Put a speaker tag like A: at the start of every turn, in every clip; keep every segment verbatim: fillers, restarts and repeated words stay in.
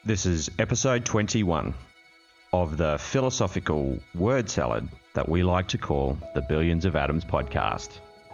A: This is episode twenty-one of the philosophical word salad that we like to call the Billions of Atoms podcast.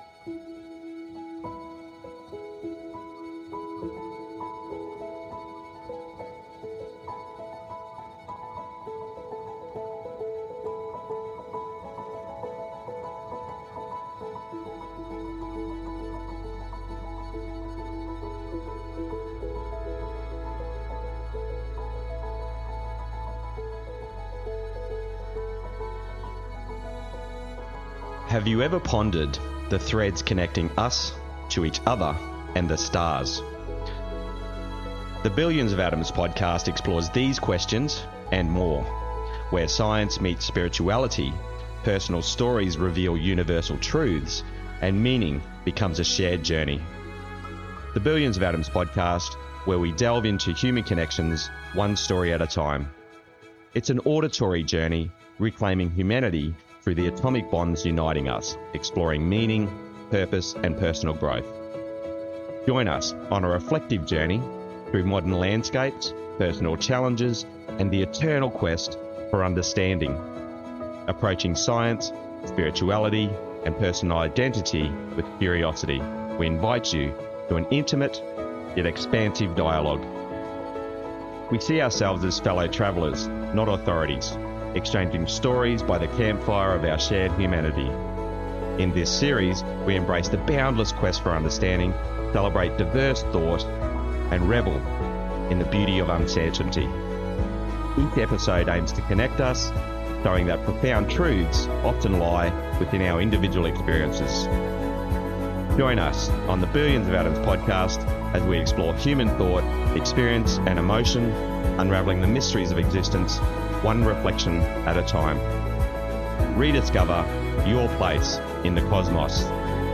A: Have you ever pondered the threads connecting us to each other and the stars? The Billions of Atoms podcast explores these questions and more, where science meets spirituality, personal stories reveal universal truths, and meaning becomes a shared journey. The Billions of Atoms podcast, where we delve into human connections one story at a time. It's an auditory journey, reclaiming humanity through the atomic bonds uniting us, exploring meaning, purpose, and personal growth. Join us on a reflective journey through modern landscapes, personal challenges, and the eternal quest for understanding. Approaching science, spirituality, and personal identity with curiosity, we invite you to an intimate yet expansive dialogue. We see ourselves as fellow travellers, not authorities, exchanging stories by the campfire of our shared humanity. In this series, we embrace the boundless quest for understanding, celebrate diverse thought, and revel in the beauty of uncertainty. Each episode aims to connect us, showing that profound truths often lie within our individual experiences. Join us on the Billions of Atoms podcast as we explore human thought, experience, and emotion, unraveling the mysteries of existence, one reflection at a time. Rediscover your place in the cosmos.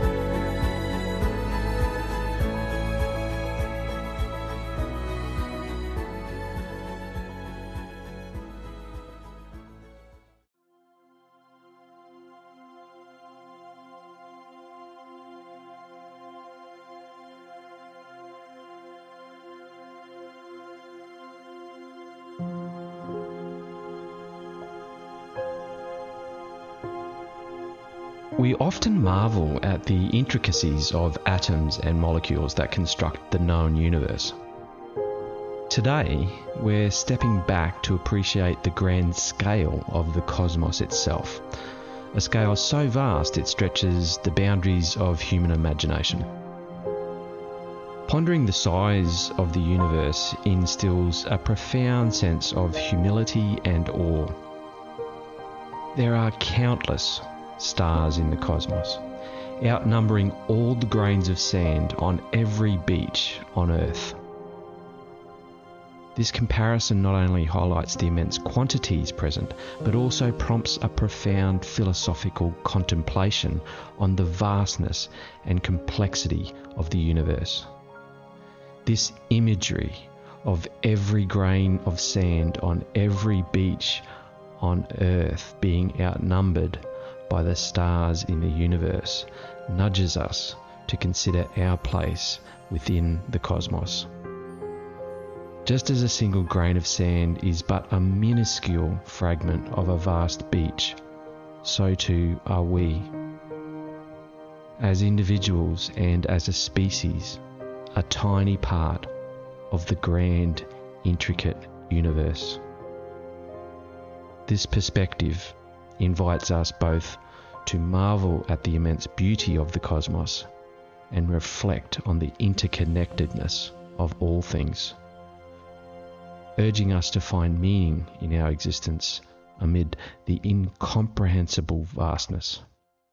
B: We often marvel at the intricacies of atoms and molecules that construct the known universe. Today, we're stepping back to appreciate the grand scale of the cosmos itself, a scale so vast it stretches the boundaries of human imagination. Pondering the size of the universe instills a profound sense of humility and awe. There are countless stars in the cosmos, outnumbering all the grains of sand on every beach on Earth. This comparison not only highlights the immense quantities present, but also prompts a profound philosophical contemplation on the vastness and complexity of the universe. This imagery of every grain of sand on every beach on Earth being outnumbered by the stars in the universe nudges us to consider our place within the cosmos. Just as a single grain of sand is but a minuscule fragment of a vast beach, so too are we. As individuals and as a species, a tiny part of the grand, intricate universe. This perspective invites us both to marvel at the immense beauty of the cosmos and reflect on the interconnectedness of all things, urging us to find meaning in our existence amid the incomprehensible vastness.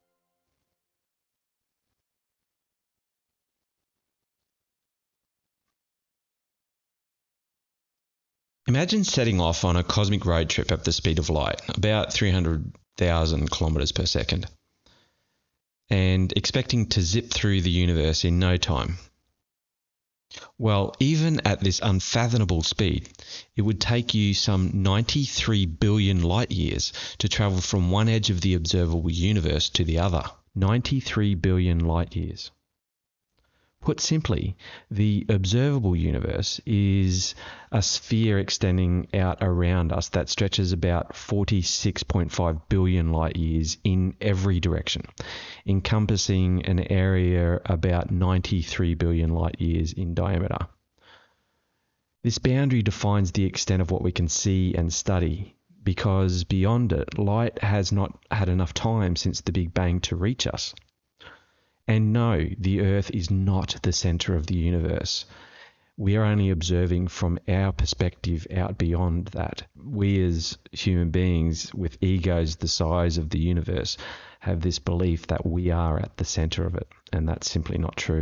B: Imagine setting off on a cosmic road trip at the speed of light, about three hundred thousand kilometers per second, and expecting to zip through the universe in no time. Well, even at this unfathomable speed, it would take you some ninety-three billion light years to travel from one edge of the observable universe to the other. ninety-three billion light years. Put simply, the observable universe is a sphere extending out around us that stretches about forty-six point five billion light years in every direction, encompassing an area about ninety-three billion light years in diameter. This boundary defines the extent of what we can see and study, because beyond it, light has not had enough time since the Big Bang to reach us. And no, the Earth is not the center of the universe. We are only observing from our perspective out beyond that. We as human beings with egos the size of the universe have this belief that we are at the center of it, and that's simply not true.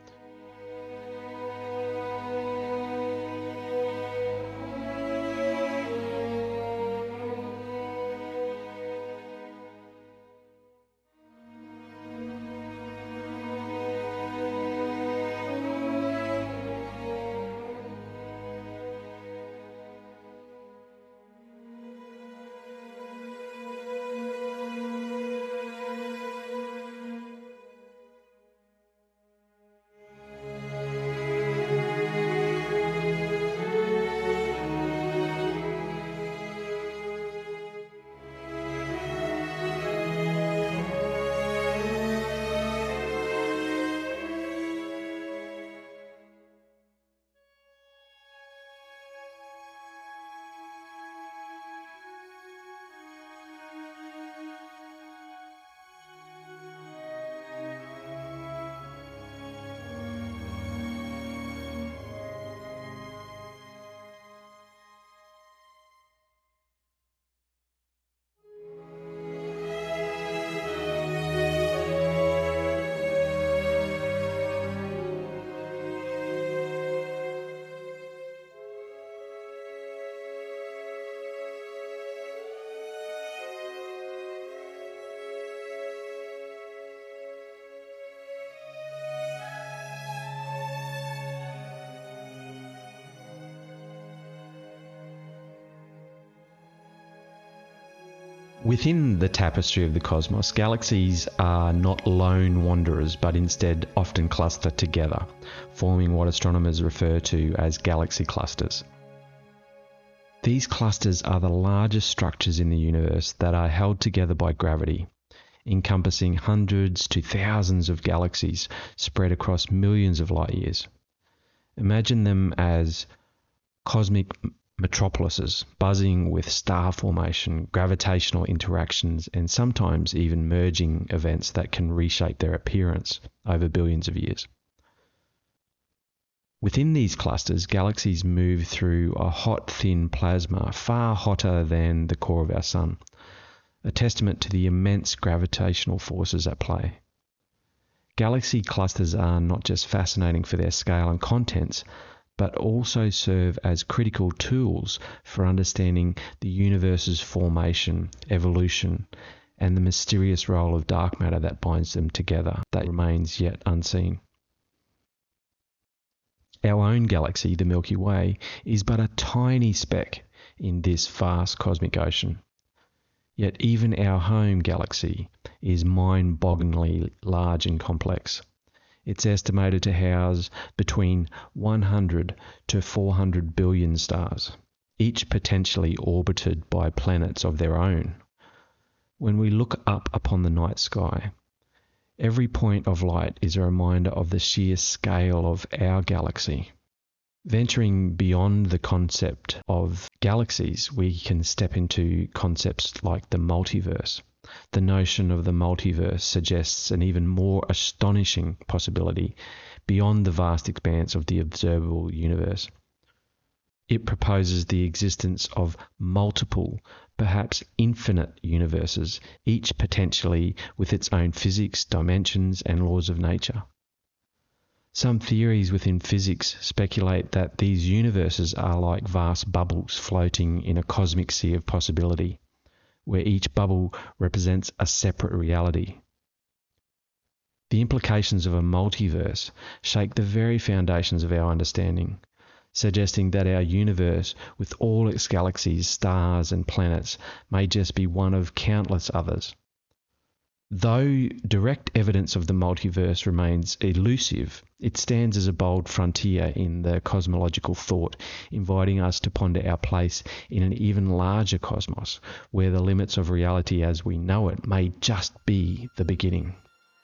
B: Within the tapestry of the cosmos, galaxies are not lone wanderers, but instead often cluster together, forming what astronomers refer to as galaxy clusters. These clusters are the largest structures in the universe that are held together by gravity, encompassing hundreds to thousands of galaxies spread across millions of light years. Imagine them as cosmic metropolises buzzing with star formation, gravitational interactions, and sometimes even merging events that can reshape their appearance over billions of years. Within these clusters, galaxies move through a hot, thin plasma, far hotter than the core of our Sun, a testament to the immense gravitational forces at play. Galaxy clusters are not just fascinating for their scale and contents, but also serve as critical tools for understanding the universe's formation, evolution, and the mysterious role of dark matter that binds them together that remains yet unseen. Our own galaxy, the Milky Way, is but a tiny speck in this vast cosmic ocean. Yet even our home galaxy is mind-bogglingly large and complex. It's estimated to house between one hundred to four hundred billion stars, each potentially orbited by planets of their own. When we look up upon the night sky, every point of light is a reminder of the sheer scale of our galaxy. Venturing beyond the concept of galaxies, we can step into concepts like the multiverse. The notion of the multiverse suggests an even more astonishing possibility beyond the vast expanse of the observable universe. It proposes the existence of multiple, perhaps infinite universes, each potentially with its own physics, dimensions, and laws of nature. Some theories within physics speculate that these universes are like vast bubbles floating in a cosmic sea of possibility, where each bubble represents a separate reality. The implications of a multiverse shake the very foundations of our understanding, suggesting that our universe, with all its galaxies, stars, and planets, may just be one of countless others. Though direct evidence of the multiverse remains elusive, it stands as a bold frontier in the cosmological thought, inviting us to ponder our place in an even larger cosmos, where the limits of reality as we know it may just be the beginning.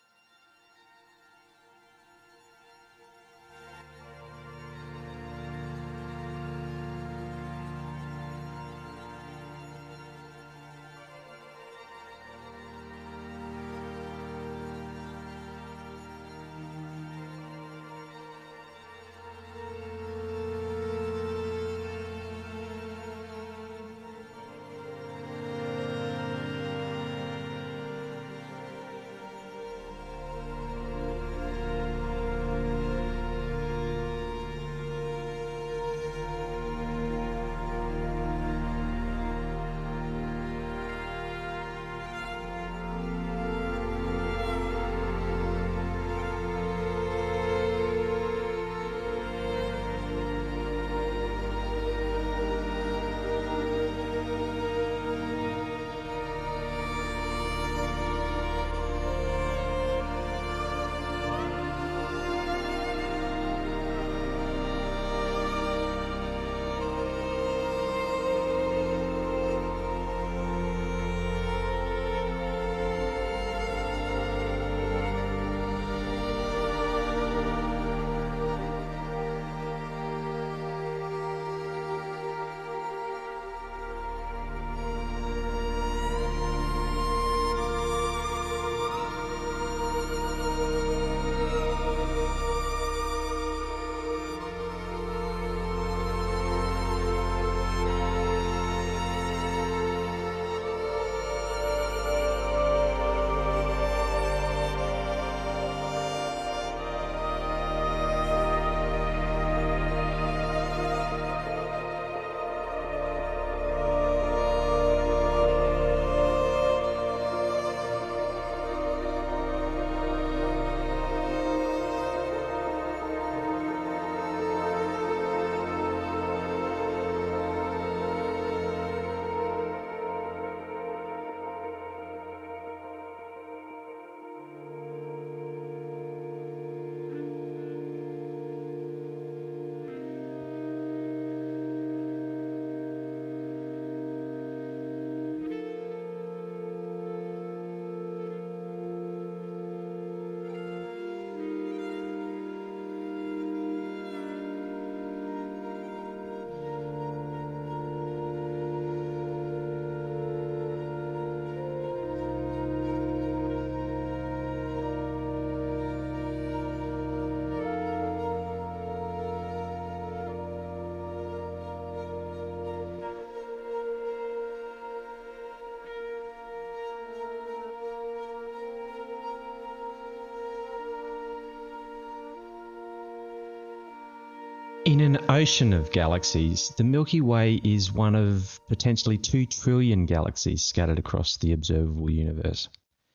B: In an ocean of galaxies, the Milky Way is one of potentially two trillion galaxies scattered across the observable universe.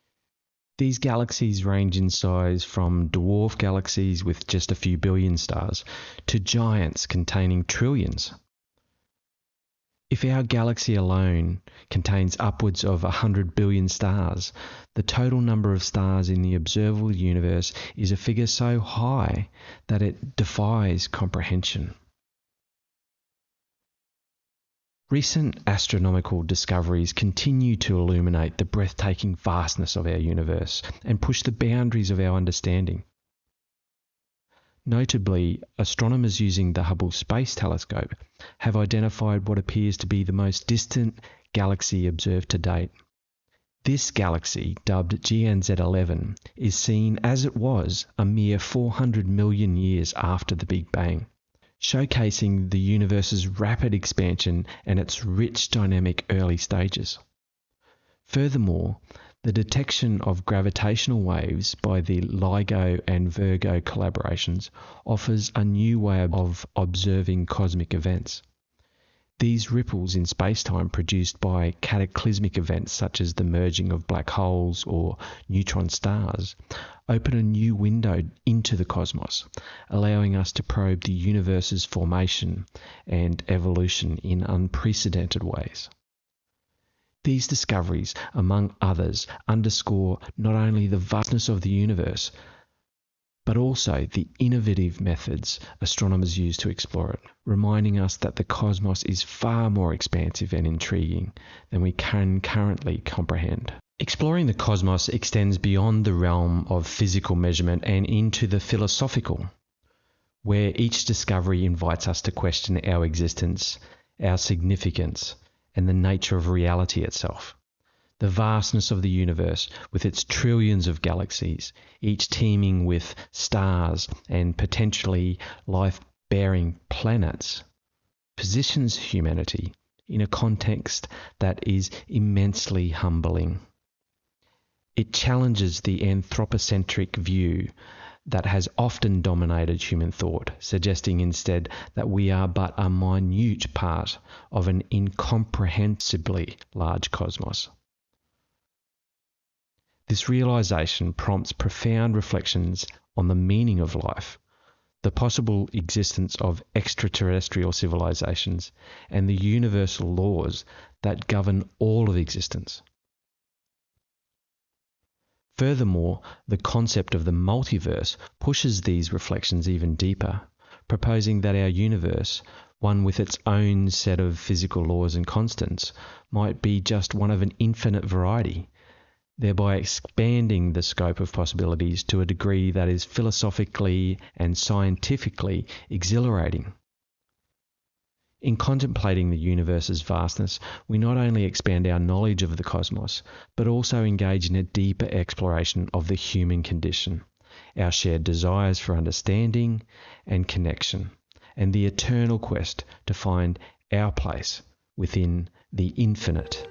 B: These galaxies range in size from dwarf galaxies with just a few billion stars to giants containing trillions. If our galaxy alone contains upwards of one hundred billion stars, the total number of stars in the observable universe is a figure so high that it defies comprehension. Recent astronomical discoveries continue to illuminate the breathtaking vastness of our universe and push the boundaries of our understanding. Notably, astronomers using the Hubble Space Telescope have identified what appears to be the most distant galaxy observed to date. This galaxy, dubbed G N Z eleven, is seen as it was a mere four hundred million years after the Big Bang, showcasing the universe's rapid expansion and its rich dynamic early stages. Furthermore, the detection of gravitational waves by the LIGO and Virgo collaborations offers a new way of observing cosmic events. These ripples in space-time produced by cataclysmic events such as the merging of black holes or neutron stars open a new window into the cosmos, allowing us to probe the universe's formation and evolution in unprecedented ways. These discoveries, among others, underscore not only the vastness of the universe, but also the innovative methods astronomers use to explore it, reminding us that the cosmos is far more expansive and intriguing than we can currently comprehend. Exploring the cosmos extends beyond the realm of physical measurement and into the philosophical, where each discovery invites us to question our existence, our significance, and the nature of reality itself. The vastness of the universe, with its trillions of galaxies, each teeming with stars and potentially life-bearing planets, positions humanity in a context that is immensely humbling. It challenges the anthropocentric view that has often dominated human thought, suggesting instead that we are but a minute part of an incomprehensibly large cosmos. This realization prompts profound reflections on the meaning of life, the possible existence of extraterrestrial civilizations, and the universal laws that govern all of existence. Furthermore, the concept of the multiverse pushes these reflections even deeper, proposing that our universe, one with its own set of physical laws and constants, might be just one of an infinite variety, thereby expanding the scope of possibilities to a degree that is philosophically and scientifically exhilarating. In contemplating the universe's vastness, we not only expand our knowledge of the cosmos, but also engage in a deeper exploration of the human condition, our shared desires for understanding and connection, and the eternal quest to find our place within the infinite.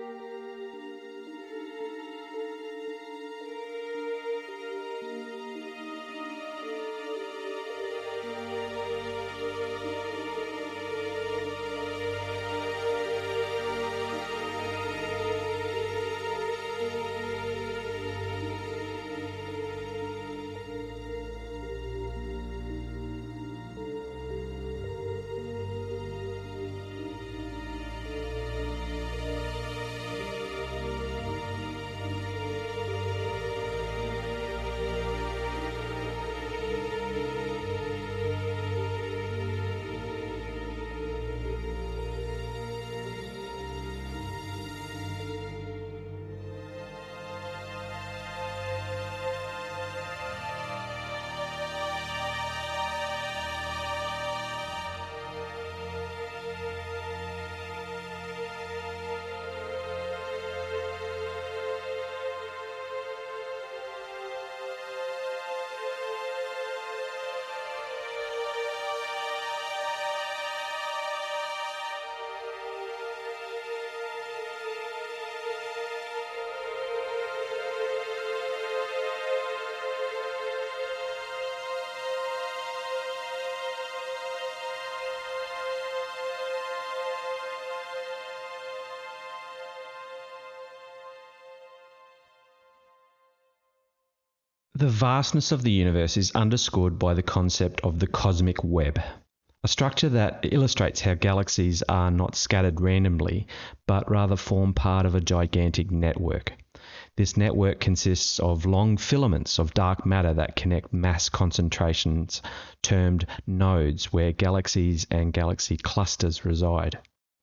B: The vastness of the universe is underscored by the concept of the cosmic web, a structure that illustrates how galaxies are not scattered randomly, but rather form part of a gigantic network. This network consists of long filaments of dark matter that connect mass concentrations termed nodes, where galaxies and galaxy clusters reside.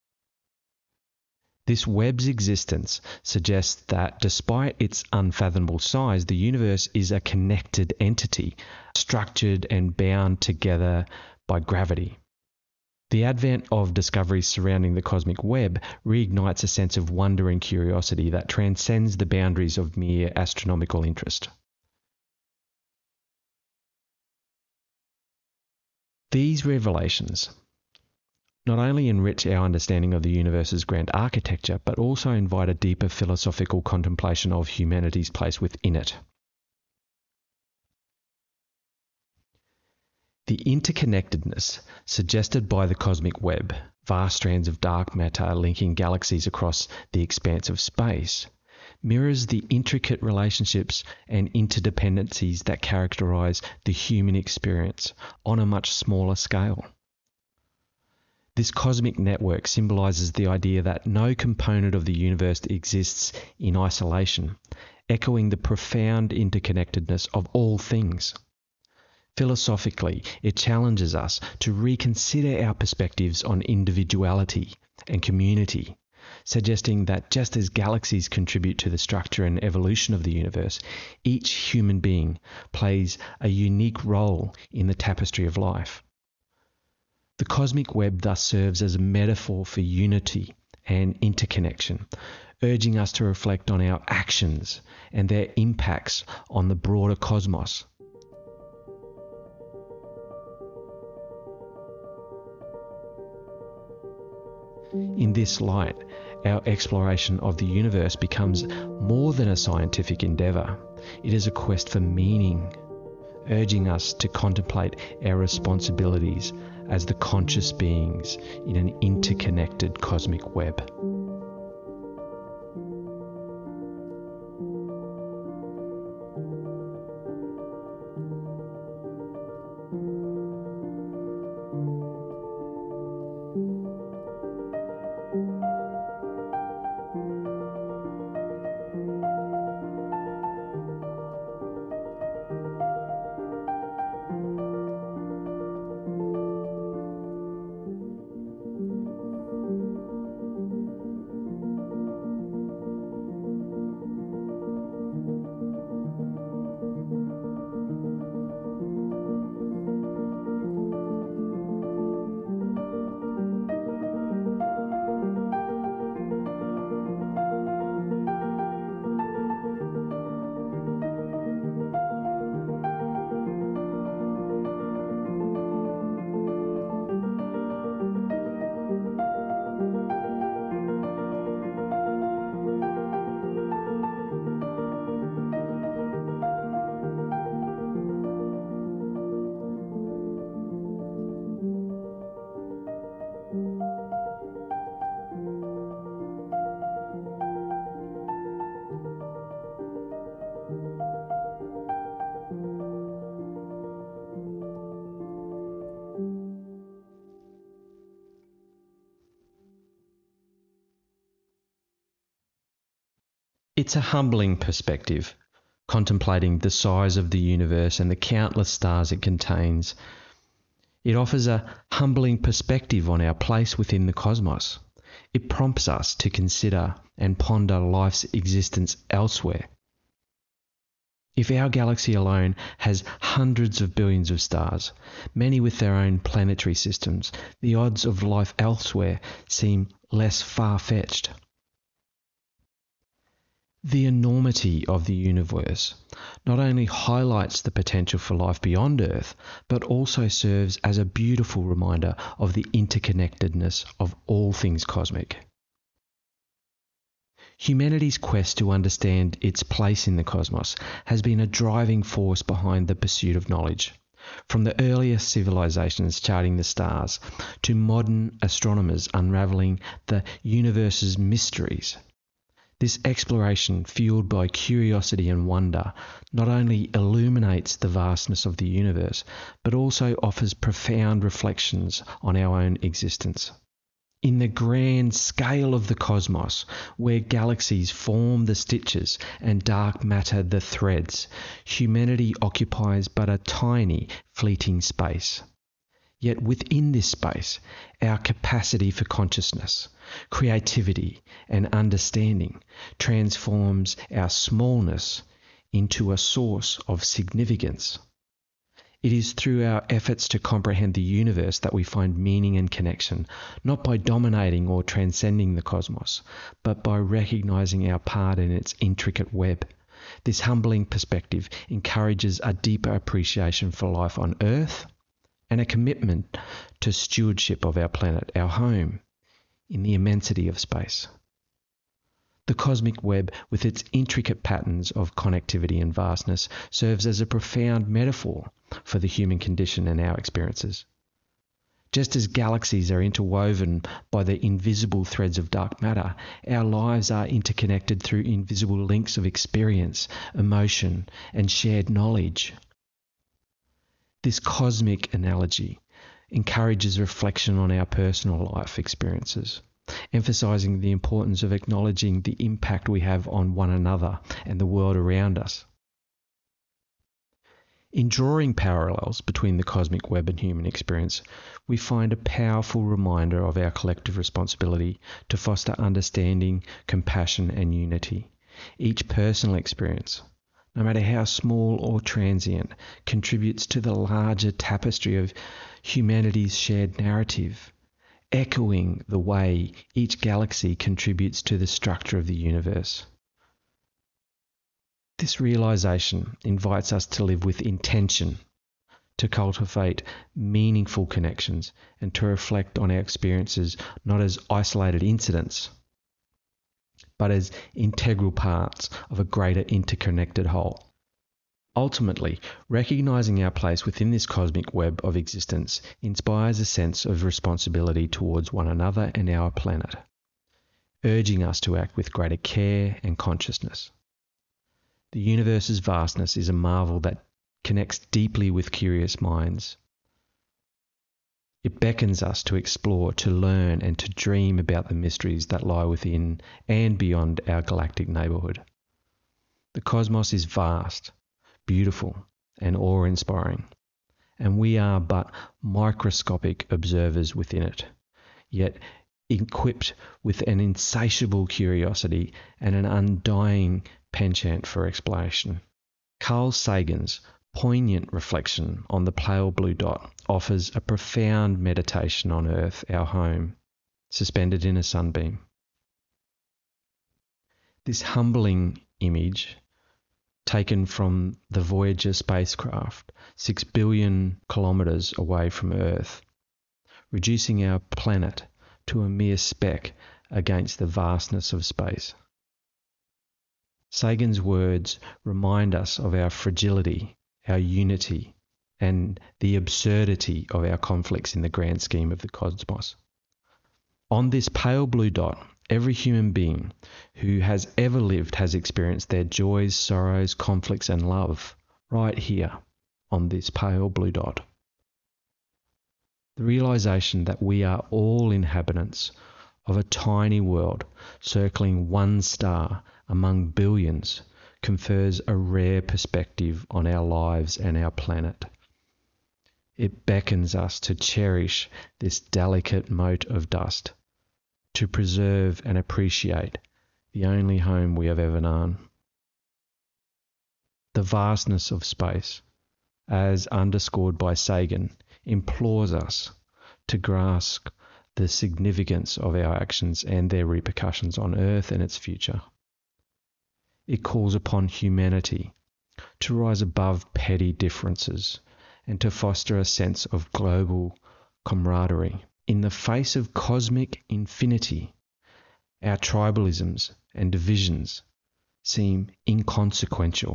B: This web's existence suggests that despite its unfathomable size, the universe is a connected entity, structured and bound together by gravity. The advent of discoveries surrounding the cosmic web reignites a sense of wonder and curiosity that transcends the boundaries of mere astronomical interest. These revelations not only enrich our understanding of the universe's grand architecture, but also invite a deeper philosophical contemplation of humanity's place within it. The interconnectedness suggested by the cosmic web, vast strands of dark matter linking galaxies across the expanse of space, mirrors the intricate relationships and interdependencies that characterize the human experience on a much smaller scale. This cosmic network symbolizes the idea that no component of the universe exists in isolation, echoing the profound interconnectedness of all things. Philosophically, it challenges us to reconsider our perspectives on individuality and community, suggesting that just as galaxies contribute to the structure and evolution of the universe, each human being plays a unique role in the tapestry of life. The cosmic web thus serves as a metaphor for unity and interconnection, urging us to reflect on our actions and their impacts on the broader cosmos. In this light, our exploration of the universe becomes more than a scientific endeavour. It is a quest for meaning, urging us to contemplate our responsibilities as the conscious beings in an interconnected cosmic web. It's a humbling perspective, contemplating the size of the universe and the countless stars it contains. It offers a humbling perspective on our place within the cosmos. It prompts us to consider and ponder life's existence elsewhere. If our galaxy alone has hundreds of billions of stars, many with their own planetary systems, the odds of life elsewhere seem less far-fetched. The enormity of the universe not only highlights the potential for life beyond Earth, but also serves as a beautiful reminder of the interconnectedness of all things cosmic. Humanity's quest to understand its place in the cosmos has been a driving force behind the pursuit of knowledge. From the earliest civilizations charting the stars to modern astronomers unraveling the universe's mysteries, this exploration, fueled by curiosity and wonder, not only illuminates the vastness of the universe, but also offers profound reflections on our own existence. In the grand scale of the cosmos, where galaxies form the stitches and dark matter the threads, humanity occupies but a tiny, fleeting space. Yet within this space, our capacity for consciousness, creativity, and understanding transforms our smallness into a source of significance. It is through our efforts to comprehend the universe that we find meaning and connection, not by dominating or transcending the cosmos, but by recognizing our part in its intricate web. This humbling perspective encourages a deeper appreciation for life on Earth and a commitment to stewardship of our planet, our home, in the immensity of space. The cosmic web, with its intricate patterns of connectivity and vastness, serves as a profound metaphor for the human condition and our experiences. Just as galaxies are interwoven by the invisible threads of dark matter, our lives are interconnected through invisible links of experience, emotion, and shared knowledge. This cosmic analogy encourages reflection on our personal life experiences, emphasizing the importance of acknowledging the impact we have on one another and the world around us. In drawing parallels between the cosmic web and human experience, we find a powerful reminder of our collective responsibility to foster understanding, compassion, and unity. Each personal experience, no matter how small or transient, contributes to the larger tapestry of humanity's shared narrative, echoing the way each galaxy contributes to the structure of the universe. This realization invites us to live with intention, to cultivate meaningful connections, and to reflect on our experiences not as isolated incidents, but as integral parts of a greater interconnected whole. Ultimately, recognizing our place within this cosmic web of existence inspires a sense of responsibility towards one another and our planet, urging us to act with greater care and consciousness. The universe's vastness is a marvel that connects deeply with curious minds. It beckons us to explore, to learn, and to dream about the mysteries that lie within and beyond our galactic neighborhood. The cosmos is vast, beautiful, and awe-inspiring, and we are but microscopic observers within it, yet equipped with an insatiable curiosity and an undying penchant for exploration. Carl Sagan's poignant reflection on the pale blue dot offers a profound meditation on Earth, our home, suspended in a sunbeam. This humbling image, taken from the Voyager spacecraft, six billion kilometres away from Earth, reducing our planet to a mere speck against the vastness of space. Sagan's words remind us of our fragility, our unity, and the absurdity of our conflicts in the grand scheme of the cosmos. On this pale blue dot, every human being who has ever lived has experienced their joys, sorrows, conflicts, and love right here on this pale blue dot. The realization that we are all inhabitants of a tiny world circling one star among billions confers a rare perspective on our lives and our planet. It beckons us to cherish this delicate mote of dust, to preserve and appreciate the only home we have ever known. The vastness of space, as underscored by Sagan, implores us to grasp the significance of our actions and their repercussions on Earth and its future. It calls upon humanity to rise above petty differences and to foster a sense of global camaraderie. In the face of cosmic infinity, our tribalisms and divisions seem inconsequential.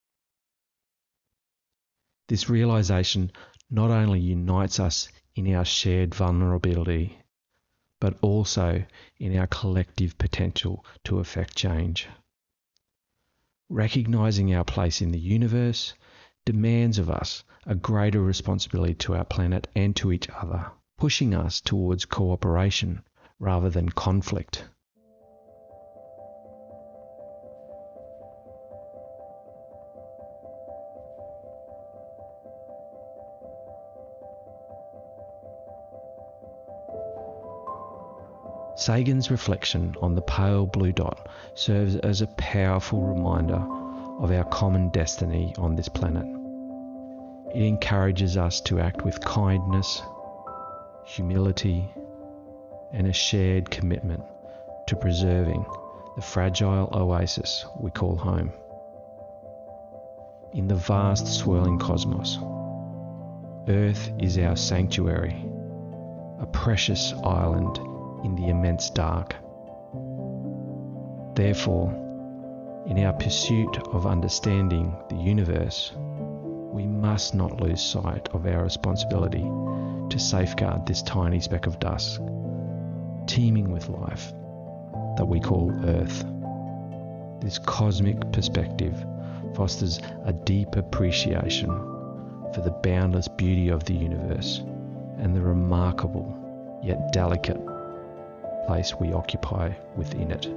B: This realization not only unites us in our shared vulnerability, but also in our collective potential to effect change. Recognizing our place in the universe demands of us a greater responsibility to our planet and to each other, pushing us towards cooperation rather than conflict. Sagan's reflection on the pale blue dot serves as a powerful reminder of our common destiny on this planet. It encourages us to act with kindness, humility, and a shared commitment to preserving the fragile oasis we call home. In the vast swirling cosmos, Earth is our sanctuary, a precious island in the immense dark. Therefore, in our pursuit of understanding the universe, we must not lose sight of our responsibility to safeguard this tiny speck of dust, teeming with life, that we call Earth. This cosmic perspective fosters a deep appreciation for the boundless beauty of the universe and the remarkable yet delicate place we occupy within it.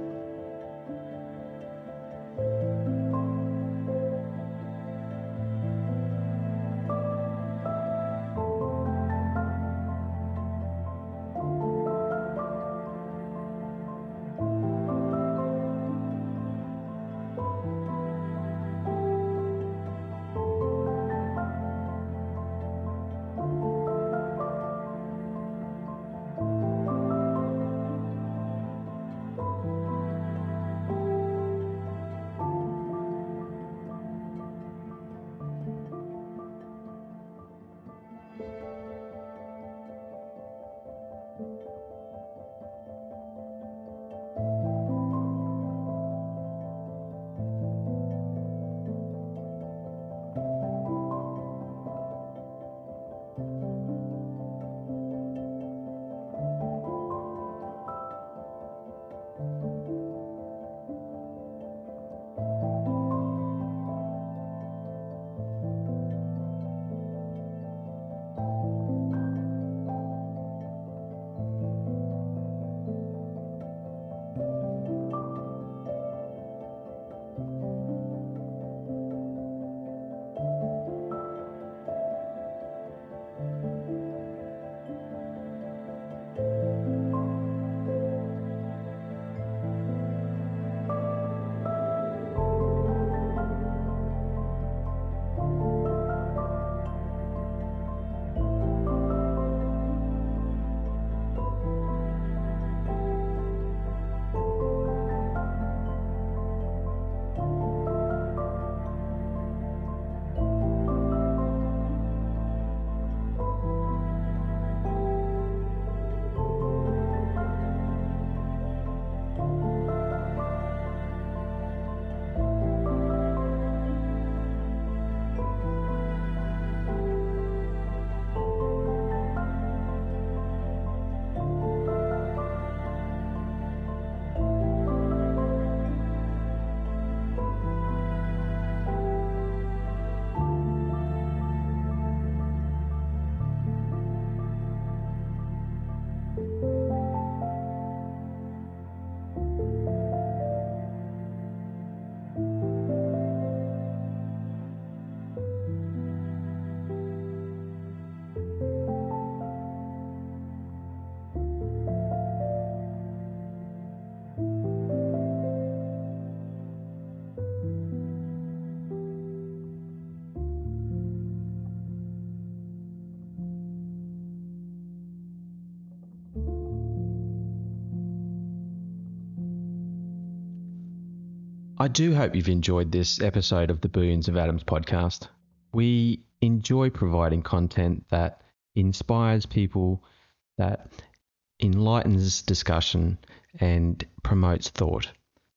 B: I do hope you've enjoyed this episode of the Billions of Atoms podcast. We enjoy providing content that inspires people, that enlightens discussion and promotes thought.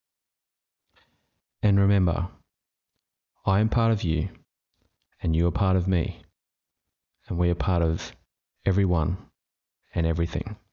B: And remember, I am part of you and you are part of me, and we are part of everyone and everything.